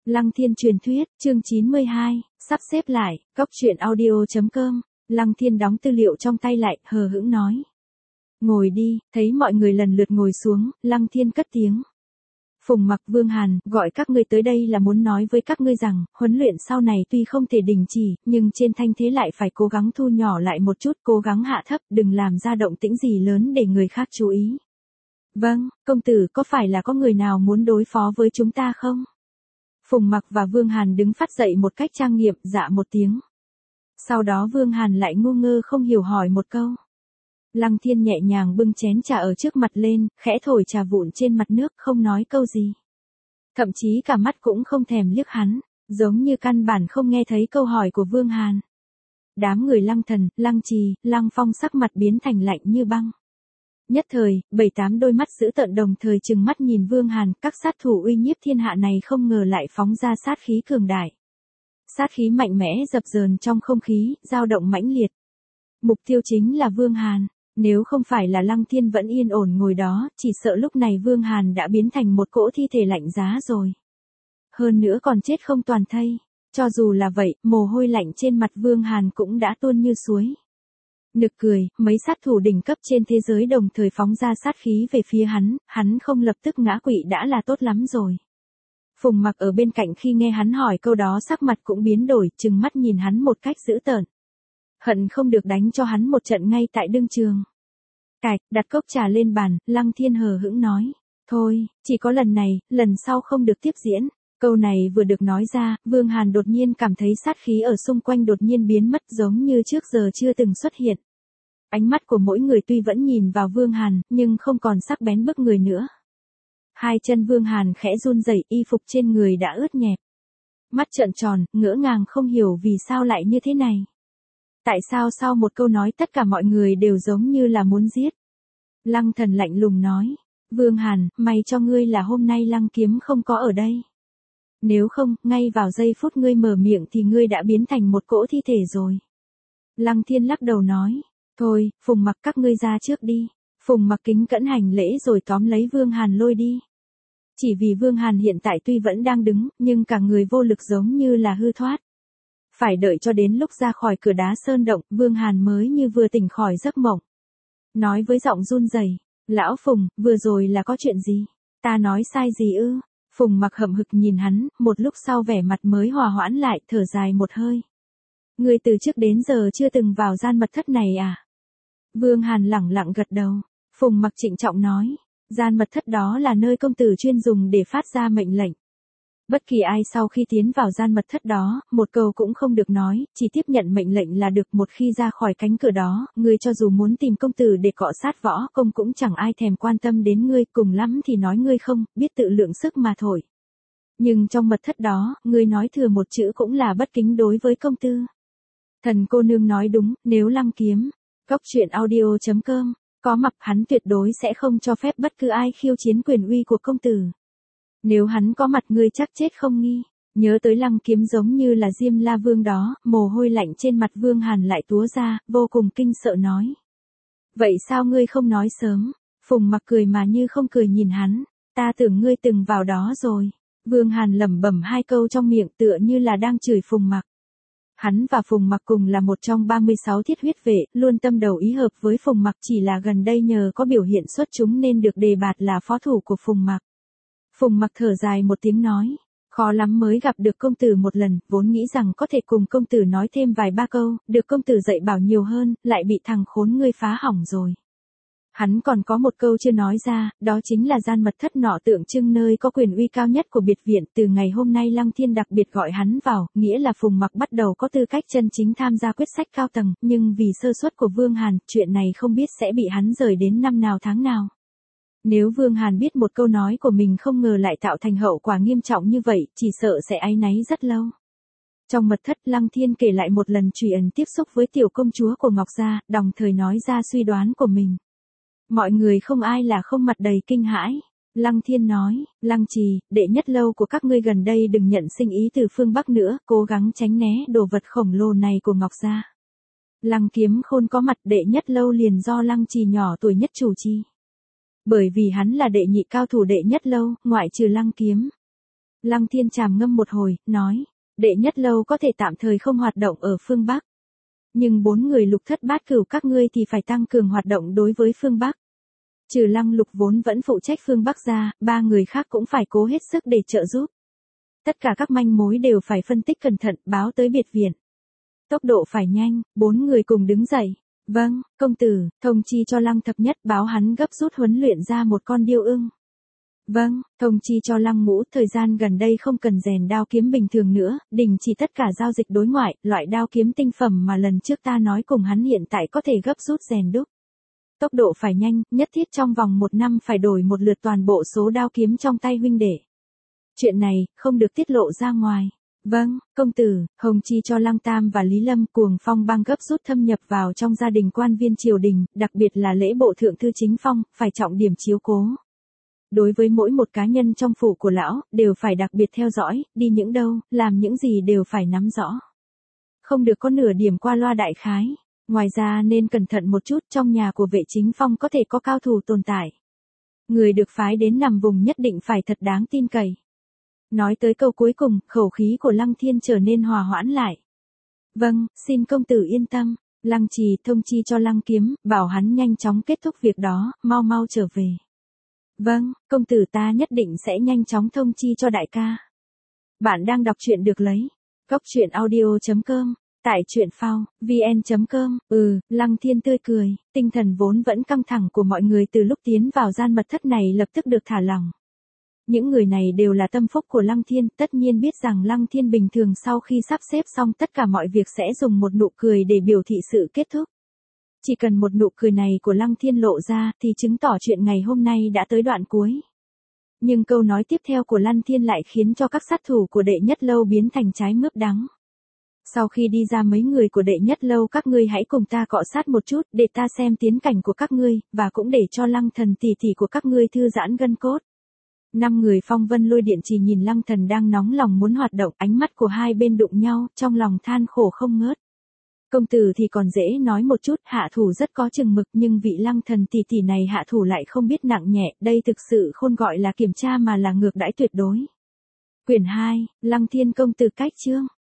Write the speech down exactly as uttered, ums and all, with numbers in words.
Lăng Thiên truyền thuyết, chương chín mươi hai, sắp xếp lại, cốc truyện audio chấm com. Lăng Thiên đóng tư liệu trong tay lại, hờ hững nói. Ngồi đi, thấy mọi người lần lượt ngồi xuống, Lăng Thiên cất tiếng. Phùng Mặc, Vương Hàn, gọi các ngươi tới đây là muốn nói với các ngươi rằng, huấn luyện sau này tuy không thể đình chỉ, nhưng trên thanh thế lại phải cố gắng thu nhỏ lại một chút, cố gắng hạ thấp, đừng làm ra động tĩnh gì lớn để người khác chú ý. Vâng, công tử, có phải là có người nào muốn đối phó với chúng ta không? Phùng Mặc và Vương Hàn đứng phát dậy một cách trang nghiêm, dạ một tiếng. Sau đó Vương Hàn lại ngu ngơ không hiểu hỏi một câu. Lăng Thiên nhẹ nhàng bưng chén trà ở trước mặt lên, khẽ thổi trà vụn trên mặt nước, không nói câu gì. Thậm chí cả mắt cũng không thèm liếc hắn, giống như căn bản không nghe thấy câu hỏi của Vương Hàn. Đám người Lăng Thần, Lăng Trì, Lăng Phong sắc mặt biến thành lạnh như băng. Nhất thời, bảy tám đôi mắt dữ tợn đồng thời trừng mắt nhìn Vương Hàn, các sát thủ uy nhiếp thiên hạ này không ngờ lại phóng ra sát khí cường đại. Sát khí mạnh mẽ dập dờn trong không khí, dao động mãnh liệt. Mục tiêu chính là Vương Hàn, nếu không phải là Lăng Thiên vẫn yên ổn ngồi đó, chỉ sợ lúc này Vương Hàn đã biến thành một cỗ thi thể lạnh giá rồi. Hơn nữa còn chết không toàn thây, cho dù là vậy, mồ hôi lạnh trên mặt Vương Hàn cũng đã tuôn như suối. Nực cười, mấy sát thủ đỉnh cấp trên thế giới đồng thời phóng ra sát khí về phía hắn, hắn không lập tức ngã quỵ đã là tốt lắm rồi. Phùng Mặc ở bên cạnh khi nghe hắn hỏi câu đó sắc mặt cũng biến đổi, trừng mắt nhìn hắn một cách dữ tợn. Hận không được đánh cho hắn một trận ngay tại đương trường. Cạch, đặt cốc trà lên bàn, Lăng Thiên hờ hững nói. Thôi, chỉ có lần này, lần sau không được tiếp diễn. Câu này vừa được nói ra, Vương Hàn đột nhiên cảm thấy sát khí ở xung quanh đột nhiên biến mất giống như trước giờ chưa từng xuất hiện. Ánh mắt của mỗi người tuy vẫn nhìn vào Vương Hàn, nhưng không còn sắc bén bức người nữa. Hai chân Vương Hàn khẽ run rẩy, y phục trên người đã ướt nhẹp. Mắt trợn tròn, ngỡ ngàng không hiểu vì sao lại như thế này. Tại sao sau một câu nói tất cả mọi người đều giống như là muốn giết. Lăng Thần lạnh lùng nói. Vương Hàn, may cho ngươi là hôm nay Lăng Kiếm không có ở đây. Nếu không, ngay vào giây phút ngươi mở miệng thì ngươi đã biến thành một cỗ thi thể rồi. Lăng Thiên lắc đầu nói. Thôi, Phùng Mặc các ngươi ra trước đi. Phùng Mặc kính cẩn hành lễ rồi tóm lấy Vương Hàn lôi đi. Chỉ vì Vương Hàn hiện tại tuy vẫn đang đứng, nhưng cả người vô lực giống như là hư thoát. Phải đợi cho đến lúc ra khỏi cửa đá sơn động, Vương Hàn mới như vừa tỉnh khỏi giấc mộng. Nói với giọng run rẩy, Lão Phùng, vừa rồi là có chuyện gì? Ta nói sai gì ư? Phùng Mặc hậm hực nhìn hắn, một lúc sau vẻ mặt mới hòa hoãn lại, thở dài một hơi. Ngươi từ trước đến giờ chưa từng vào gian mật thất này à? Vương Hàn lẳng lặng gật đầu. Phùng Mặc trịnh trọng nói, gian mật thất đó là nơi công tử chuyên dùng để phát ra mệnh lệnh. Bất kỳ ai sau khi tiến vào gian mật thất đó, một câu cũng không được nói, chỉ tiếp nhận mệnh lệnh là được. Một khi ra khỏi cánh cửa đó, ngươi cho dù muốn tìm công tử để cọ sát võ công cũng chẳng ai thèm quan tâm đến ngươi, cùng lắm thì nói ngươi không, biết tự lượng sức mà thôi. Nhưng trong mật thất đó, ngươi nói thừa một chữ cũng là bất kính đối với công tử. Thần cô nương nói đúng, nếu Lăng Kiếm, cốc truyện audio chấm com, có mặt hắn tuyệt đối sẽ không cho phép bất cứ ai khiêu chiến quyền uy của công tử. Nếu hắn có mặt ngươi chắc chết không nghi. Nhớ tới Lăng Kiếm giống như là Diêm La Vương đó, mồ hôi lạnh trên mặt Vương Hàn lại túa ra, vô cùng kinh sợ nói. Vậy sao ngươi không nói sớm? Phùng Mặc cười mà như không cười nhìn hắn. Ta tưởng ngươi từng vào đó rồi. Vương Hàn lẩm bẩm hai câu trong miệng tựa như là đang chửi Phùng Mặc. Hắn và Phùng Mặc cùng là một trong ba mươi sáu thiết huyết vệ, luôn tâm đầu ý hợp với Phùng Mặc, chỉ là gần đây nhờ có biểu hiện xuất chúng nên được đề bạt là phó thủ của Phùng Mặc. Phùng Mặc thở dài một tiếng nói, khó lắm mới gặp được công tử một lần, vốn nghĩ rằng có thể cùng công tử nói thêm vài ba câu, được công tử dạy bảo nhiều hơn, lại bị thằng khốn ngươi phá hỏng rồi. Hắn còn có một câu chưa nói ra, đó chính là gian mật thất nọ tượng trưng nơi có quyền uy cao nhất của biệt viện. Từ ngày hôm nay Lăng Thiên đặc biệt gọi hắn vào, nghĩa là Phùng Mặc bắt đầu có tư cách chân chính tham gia quyết sách cao tầng, nhưng vì sơ suất của Vương Hàn, chuyện này không biết sẽ bị hắn rời đến năm nào tháng nào. Nếu Vương Hàn biết một câu nói của mình không ngờ lại tạo thành hậu quả nghiêm trọng như vậy, chỉ sợ sẽ áy náy rất lâu. Trong mật thất, Lăng Thiên kể lại một lần Trùy Ẩn tiếp xúc với tiểu công chúa của Ngọc Gia, đồng thời nói ra suy đoán của mình. Mọi người không ai là không mặt đầy kinh hãi. Lăng Thiên nói, Lăng Trì, đệ nhất lâu của các ngươi gần đây đừng nhận sinh ý từ phương Bắc nữa, cố gắng tránh né đồ vật khổng lồ này của Ngọc Gia. Lăng Kiếm Khôn có mặt, đệ nhất lâu liền do Lăng Trì nhỏ tuổi nhất chủ trì. Bởi vì hắn là đệ nhị cao thủ đệ nhất lâu, ngoại trừ Lăng Kiếm. Lăng Thiên trầm ngâm một hồi, nói, đệ nhất lâu có thể tạm thời không hoạt động ở phương Bắc. Nhưng bốn người lục thất bát cửu các ngươi thì phải tăng cường hoạt động đối với phương Bắc. Trừ Lăng Lục vốn vẫn phụ trách phương Bắc ra, ba người khác cũng phải cố hết sức để trợ giúp. Tất cả các manh mối đều phải phân tích cẩn thận, báo tới biệt viện. Tốc độ phải nhanh, bốn người cùng đứng dậy. Vâng, công tử, thông chi cho Lăng Thập Nhất báo hắn gấp rút huấn luyện ra một con điêu ưng. Vâng, thông chi cho Lăng Ngũ thời gian gần đây không cần rèn đao kiếm bình thường nữa, đình chỉ tất cả giao dịch đối ngoại, loại đao kiếm tinh phẩm mà lần trước ta nói cùng hắn hiện tại có thể gấp rút rèn đúc. Tốc độ phải nhanh, nhất thiết trong vòng một năm phải đổi một lượt toàn bộ số đao kiếm trong tay huynh đệ. Chuyện này, không được tiết lộ ra ngoài. Vâng, công tử, hồng chi cho Lăng Tam và Lý Lâm Cuồng Phong bang gấp rút thâm nhập vào trong gia đình quan viên triều đình, đặc biệt là lễ bộ thượng thư chính phong, phải trọng điểm chiếu cố. Đối với mỗi một cá nhân trong phủ của lão, đều phải đặc biệt theo dõi, đi những đâu, làm những gì đều phải nắm rõ. Không được có nửa điểm qua loa đại khái. Ngoài ra nên cẩn thận một chút, trong nhà của vệ chính phong có thể có cao thủ tồn tại. Người được phái đến nằm vùng nhất định phải thật đáng tin cậy. Nói tới câu cuối cùng, khẩu khí của Lăng Thiên trở nên hòa hoãn lại. Vâng, xin công tử yên tâm. Lăng Trì thông chi cho Lăng Kiếm, bảo hắn nhanh chóng kết thúc việc đó, mau mau trở về. Vâng, công tử ta nhất định sẽ nhanh chóng thông chi cho đại ca. Bạn đang đọc truyện được lấy. Góc truyện audio chấm com, tại truyện phao, vn chấm com, ừ, Lăng Thiên tươi cười, tinh thần vốn vẫn căng thẳng của mọi người từ lúc tiến vào gian mật thất này lập tức được thả lỏng. Những người này đều là tâm phúc của Lăng Thiên, tất nhiên biết rằng Lăng Thiên bình thường sau khi sắp xếp xong tất cả mọi việc sẽ dùng một nụ cười để biểu thị sự kết thúc. Chỉ cần một nụ cười này của Lăng Thiên lộ ra thì chứng tỏ chuyện ngày hôm nay đã tới đoạn cuối. Nhưng câu nói tiếp theo của Lăng Thiên lại khiến cho các sát thủ của đệ nhất lâu biến thành trái mướp đắng. Sau khi đi ra mấy người của đệ nhất lâu các ngươi hãy cùng ta cọ sát một chút để ta xem tiến cảnh của các ngươi, và cũng để cho Lăng Thần tỷ tỷ của các ngươi thư giãn gân cốt. Năm người phong vân lôi điện chỉ nhìn Lăng Thần đang nóng lòng muốn hoạt động, ánh mắt của hai bên đụng nhau, trong lòng than khổ không ngớt. Công tử thì còn dễ nói một chút, hạ thủ rất có chừng mực, nhưng vị Lăng Thần tỷ tỷ này hạ thủ lại không biết nặng nhẹ, đây thực sự không gọi là kiểm tra mà là ngược đãi tuyệt đối. Quyển hai, Lăng Thiên công tử cách chương.